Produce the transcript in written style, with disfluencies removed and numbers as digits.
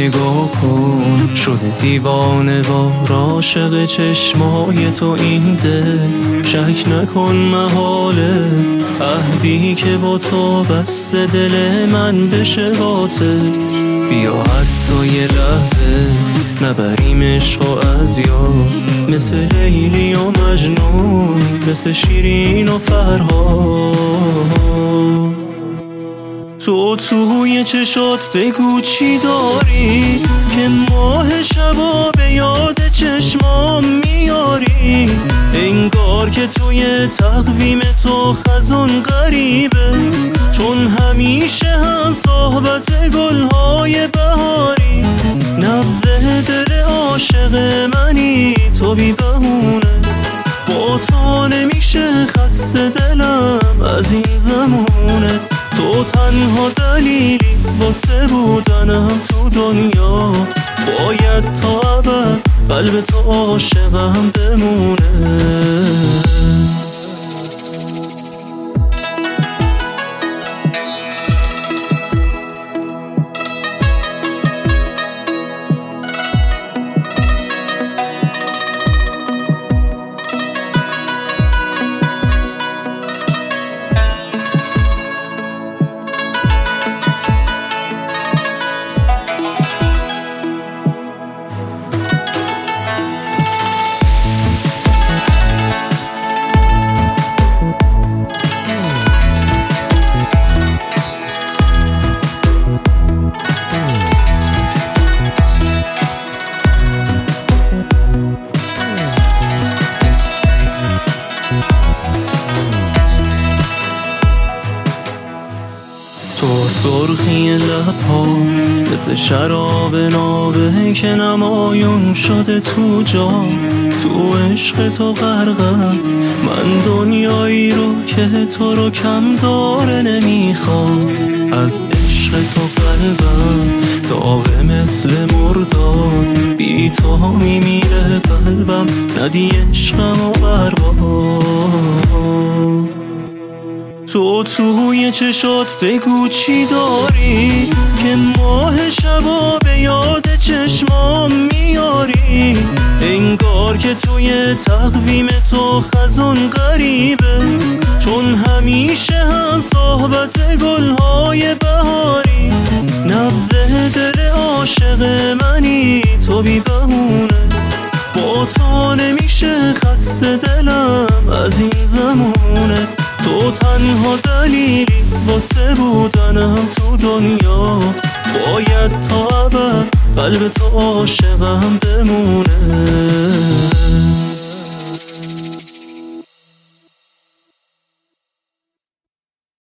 نگاه کن، شده دیوانه وار عاشق چشمای تو این دل. شک نکن محاله، عهدی که با تو بسته دل من بشه باطل. بیا حتی یه لحظه نبریم عشق از یاد، مثل لیلی و مجنون، مثل شیرین و فرهاد. تو توی چشات بگو چی داری که ماه شبا به یاد چشمام میاری. انگار که توی تقویم تو خزان غریبه، چون همیشه هم صحبت گلهای بهاری. نبض دل عاشق منی تو بی بهونه، با تو نمیشه خسته دلم از این زمونه. تو تنها دلیلی واسه بودنم تو دنیا، باید تا ابد قلب تو عاشقم بمونه. تو سرخی لب‌ها مثل شراب نابه که نمایون شده تو جا. تو عشق تو غرقم من، دنیایی رو که تو رو کم داره نمیخوام. از عشق تو قلبم داغه مثل مرداد، بی تو میمیره قلبم، ندی عشقم و برباد. تو توی چشات بگو چی داری که ماه شبا به یاد چشمام میاری. انگار که توی تقویم تو خزان غریبه، چون همیشه هم صحبت گلهای بهاری. نبض دل عاشق منی تو بی بهونه، با تو نمیشه خسته دلم از این زمونه. تو تنها دلیلی واسه بودنم تو دنیا، باید تا ابد قلب تو عاشقم بمونه.